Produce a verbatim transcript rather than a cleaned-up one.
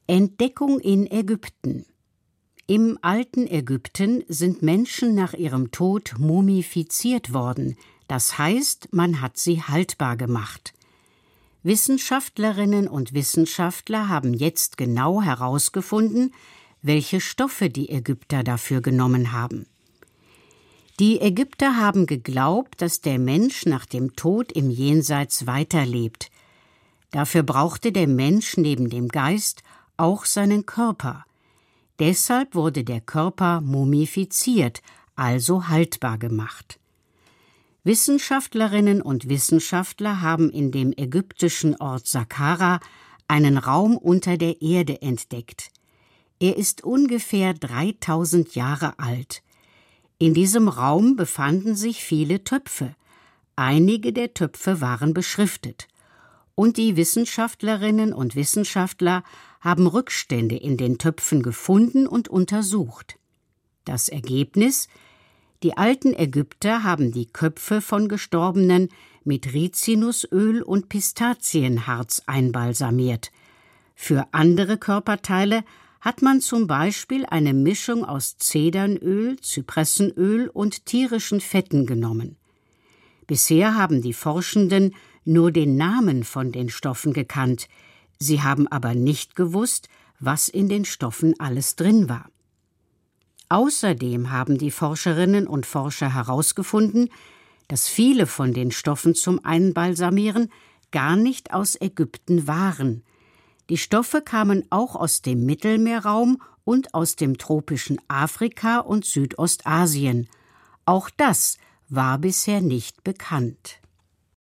Entdeckung in Ägypten. Im alten Ägypten sind Menschen nach ihrem Tod mumifiziert worden, das heißt, man hat sie haltbar gemacht. Wissenschaftlerinnen und Wissenschaftler haben jetzt genau herausgefunden, welche Stoffe die Ägypter dafür genommen haben. Die Ägypter haben geglaubt, dass der Mensch nach dem Tod im Jenseits weiterlebt. Dafür brauchte der Mensch neben dem Geist auch seinen Körper. Deshalb wurde der Körper mumifiziert, also haltbar gemacht. Wissenschaftlerinnen und Wissenschaftler haben in dem ägyptischen Ort Saqqara einen Raum unter der Erde entdeckt. Er ist ungefähr dreitausend Jahre alt. In diesem Raum befanden sich viele Töpfe. Einige der Töpfe waren beschriftet. Und die Wissenschaftlerinnen und Wissenschaftler haben Rückstände in den Töpfen gefunden und untersucht. Das Ergebnis: Die alten Ägypter haben die Köpfe von Gestorbenen mit Rizinusöl und Pistazienharz einbalsamiert. Für andere Körperteile hat man zum Beispiel eine Mischung aus Zedernöl, Zypressenöl und tierischen Fetten genommen. Bisher haben die Forschenden nur den Namen von den Stoffen gekannt, sie haben aber nicht gewusst, was in den Stoffen alles drin war. Außerdem haben die Forscherinnen und Forscher herausgefunden, dass viele von den Stoffen zum Einbalsamieren gar nicht aus Ägypten waren. Die Stoffe kamen auch aus dem Mittelmeerraum und aus dem tropischen Afrika und Südostasien. Auch das war bisher nicht bekannt.